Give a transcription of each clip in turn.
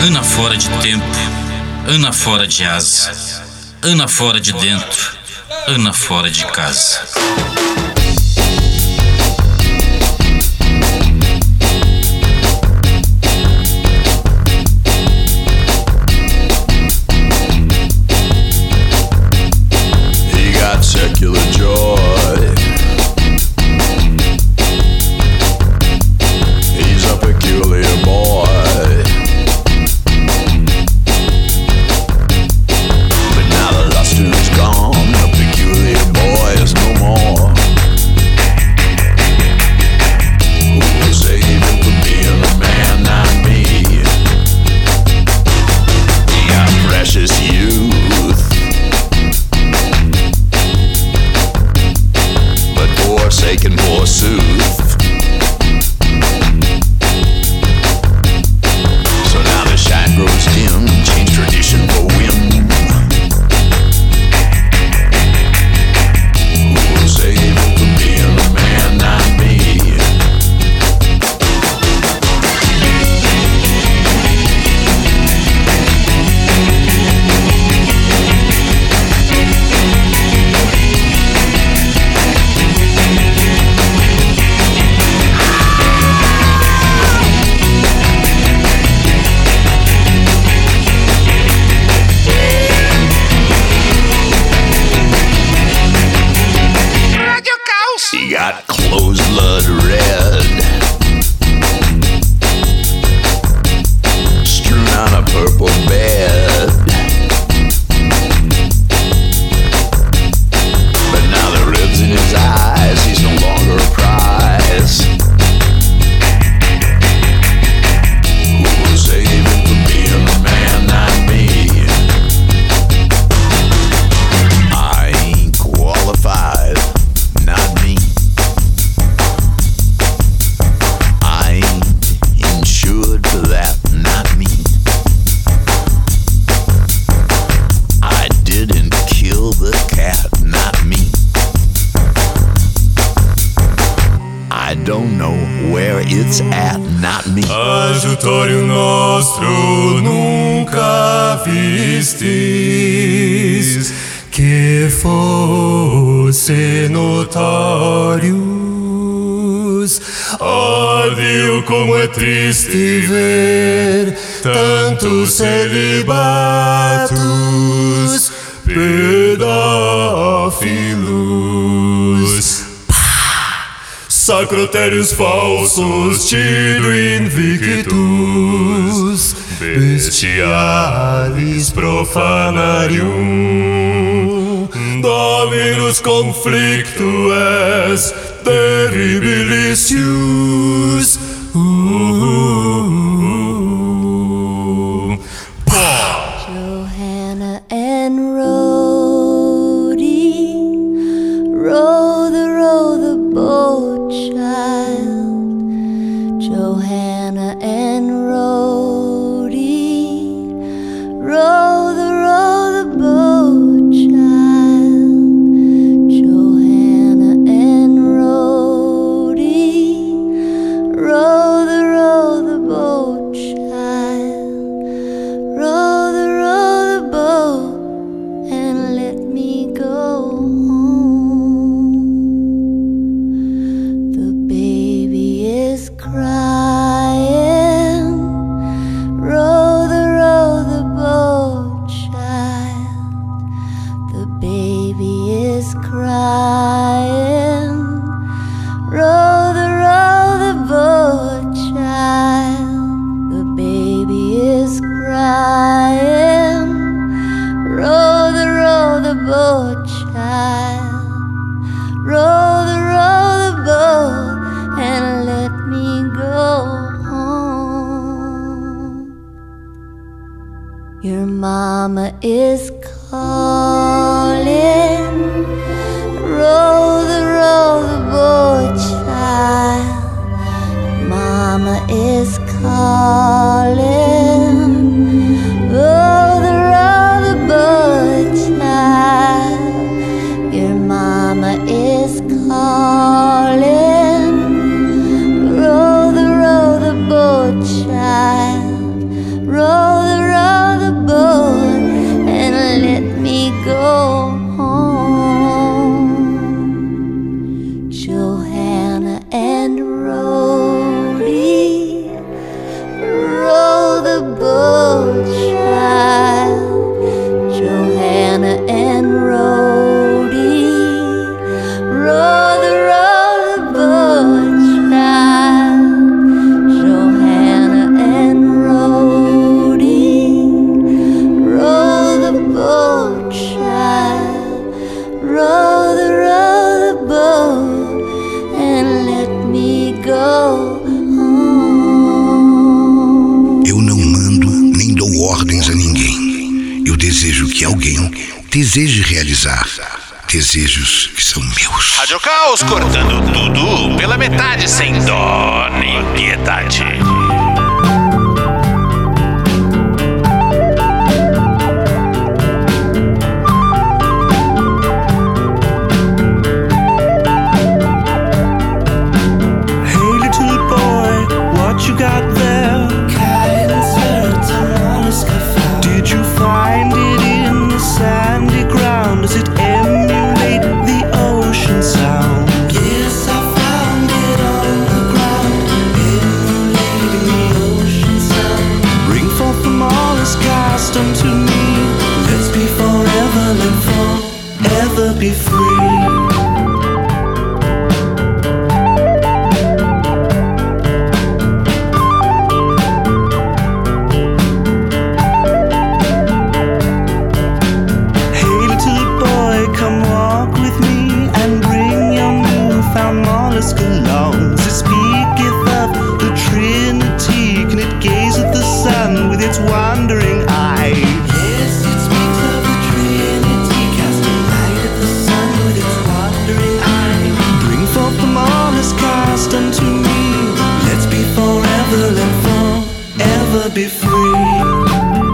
Ana fora de tempo, Ana fora de asa, Ana fora de dentro, Ana fora de casa. He got secular joy. He's a peculiar boy. But now the luster is gone, the peculiar boy is no more. Who will save him from being a man, not me? He got precious youth, but forsaken forsooth. So now the shine grows dim, change tradition for whim. Who will save him from being a man, not me? He got closed blood red, strewn on a purple bed. But now the ribs in his eyes, he's no longer a prize. Who will save him from being a man, not me? I ain't qualified, not me. I ain't insured for that, not me. I didn't kill the cat, not me. I don't know where it's at, not me. Ajutório nostro nunca vistes que fosse notórios. Oh, Deus, como é triste ver tantos celibatos pedófilos. Sacrotérios falsos, tido invictus, bestialis profanarium, dominus conflictu est terribilisius. Johanna and Rhodey, row the boat, child. Johanna and Rhodey, row the boat, child. Johanna and Rhodey, row the boat, child. Row the boat and let me go home. The baby is crying. Row the boat, child. The baby is crying. Row the boat, child. The baby is crying. Row the boat, child. Row the boat and let me go home. Your mama is calling. Row the boat, child. Mama is calling. Row the boat, child. Your mama is calling. Row the boat, child. Row deseje realizar. Desejos que são meus. Rádio Caos cortando tudo pela metade sem dó nem piedade. Hey little boy, what you got there? Did you find it in the sandy ground? Does it emulate the ocean sound? Yes, I found it on the ground, emulating the ocean sound. Bring forth the mollusk, cast unto me. Let's be forever, let forever be free. Wandering eye. Yes, it speaks of the Trinity, casting light at the sun with its wandering eye. Bring forth the mollusk, cast unto me. Let's be forever, let forever be free.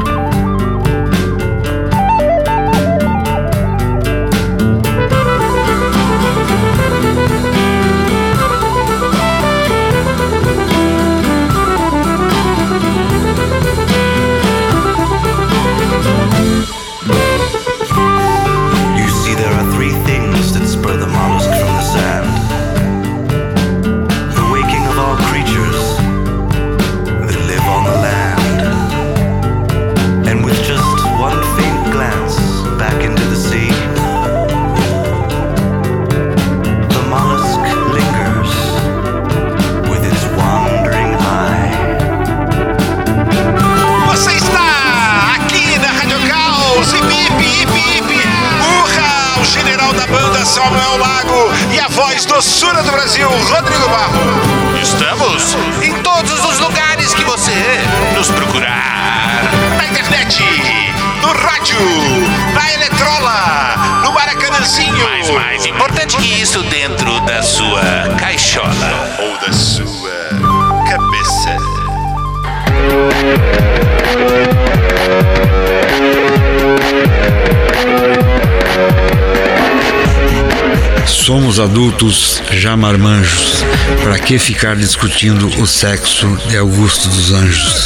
Samuel Lago e a voz doçura do Brasil, Rodrigo Barro. Estamos em todos os lugares que você nos procurar. Na internet, no rádio, na Eletrola, no Maracanãzinho. Mas mais importante que isso, dentro da sua caixola ou da sua cabeça. Somos adultos já marmanjos. Pra que ficar discutindo o sexo de Augusto dos Anjos?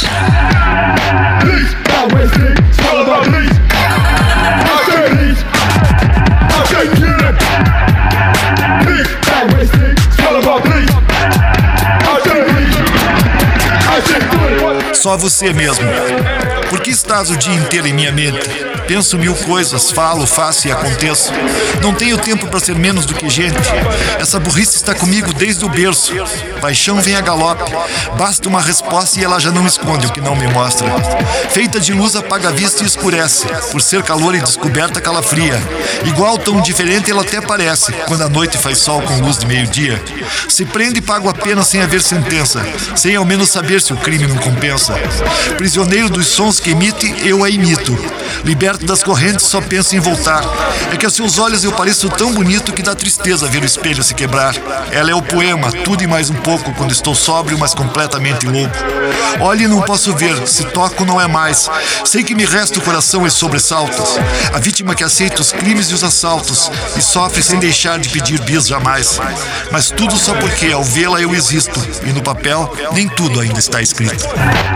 Só você mesmo. Por que estás o dia inteiro em minha mente? Penso mil coisas, falo, faço e aconteço. Não tenho tempo para ser menos do que gente. Essa burrice está comigo desde o berço. Paixão vem a galope. Basta uma resposta e ela já não esconde o que não me mostra. Feita de luz apaga a vista e escurece. Por ser calor e descoberta calafria. Igual tão diferente ela até parece, quando a noite faz sol com luz de meio-dia. Se prende e pago a pena sem haver sentença, sem ao menos saber se o crime não compensa. Prisioneiro dos sons que emite, eu a imito. Liberto das correntes, só penso em voltar. É que a seus olhos eu pareço tão bonito que dá tristeza ver o espelho se quebrar. Ela é o poema, tudo e mais um pouco, quando estou sóbrio, mas completamente louco. Olho e não posso ver, se toco não é mais. Sei que me resta o coração e sobressaltos. A vítima que aceita os crimes e os assaltos e sofre sem deixar de pedir bis jamais. Mas tudo só porque ao vê-la eu existo. E no papel nem tudo ainda está escrito.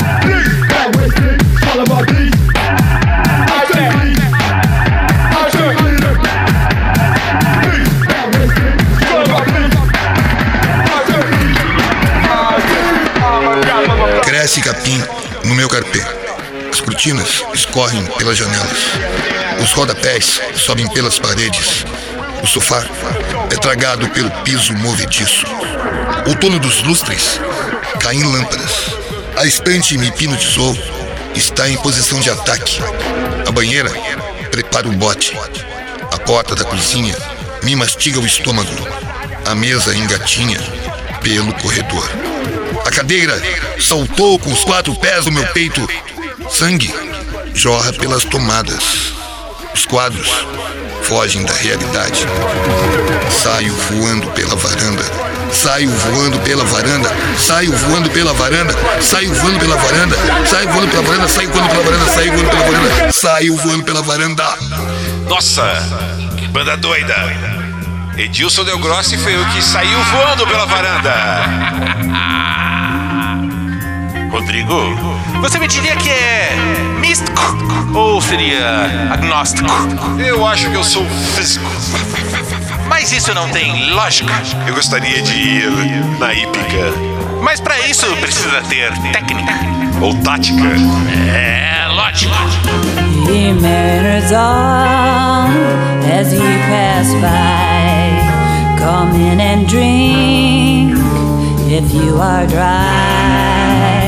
Cresce capim no meu carpê. As cortinas escorrem pelas janelas. Os rodapés sobem pelas paredes. O sofá é tragado pelo piso movediço. Outono dos lustres caem lâmpadas. A estante me hipnotizou. Está em posição de ataque. A banheira prepara o bote. A porta da cozinha me mastiga o estômago. A mesa engatinha pelo corredor. A cadeira saltou com os 4 pés do meu peito. Sangue jorra pelas tomadas. Os quadros fogem da realidade. Saio voando pela varanda. Saio voando pela varanda. Saio voando pela varanda. Saio voando pela varanda. Saio voando pela varanda. Saio voando pela varanda. Saio voando pela varanda. Saio voando pela varanda. Nossa, que banda doida. Edilson Del Grossi foi o que saiu voando pela varanda. Rodrigo, você me diria que é místico ou seria agnóstico? Eu acho que eu sou físico. Mas isso não tem lógica. Eu gostaria de ir na hípica. Mas pra isso precisa ter técnica. Ou tática. É lógico. Ye mariners all, as ye pass by, come in and drink if you are dry.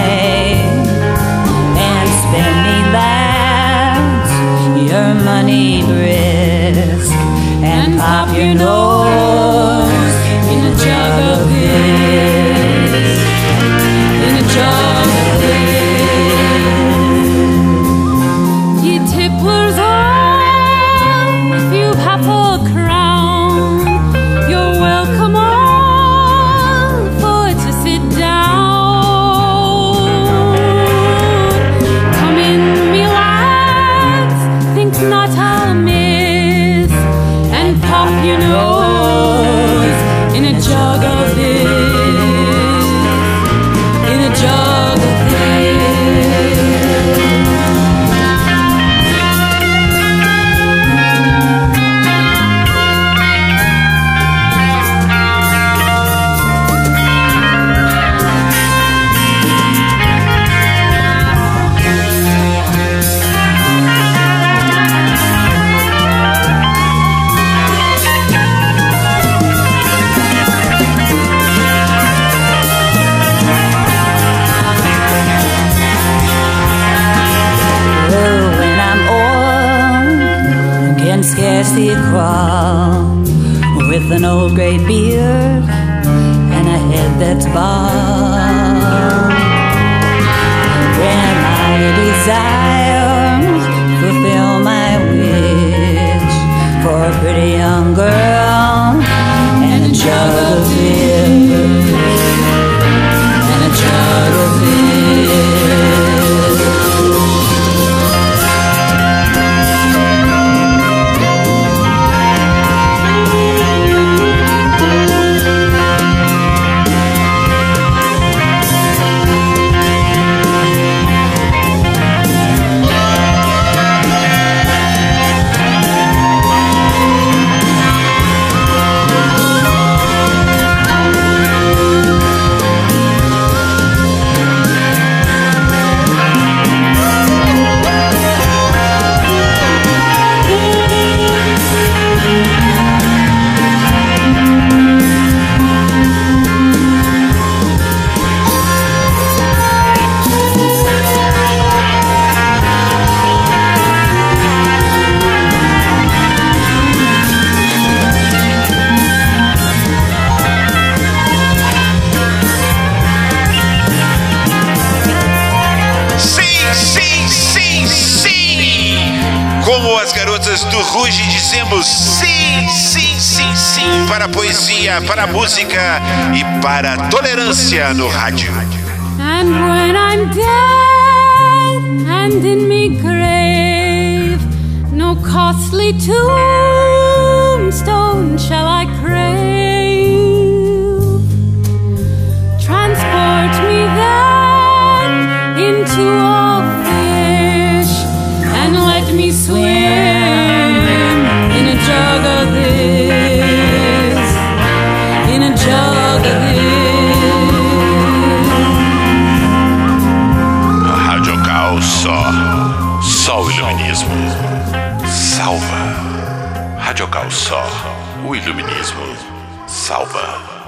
And spend me lads your money brisk, and pop your nose in a jug of this, in a jug of this. Ye tipplers all, if you've half a crown, you're welcome all for to sit down. Come in, me lads, think not I'll miss, and pop your nose in a jug of this, in a jug of this. Scarcely crawl with an old gray beard and a head that's bald. When my desires fulfill my wish for a pretty young girl and a jug of this, and a jug of this. Do Ruge dizemos sim, sim, sim, sim para a poesia, para a música e para a tolerância no rádio. And when I'm dead and in me grave, no costly tombstone shall I crave. Transport me then into a fish and let me swim in a jug of this, in a jug of this. A Rádio Cal só o iluminismo salva. Rádio Cal só o iluminismo salva.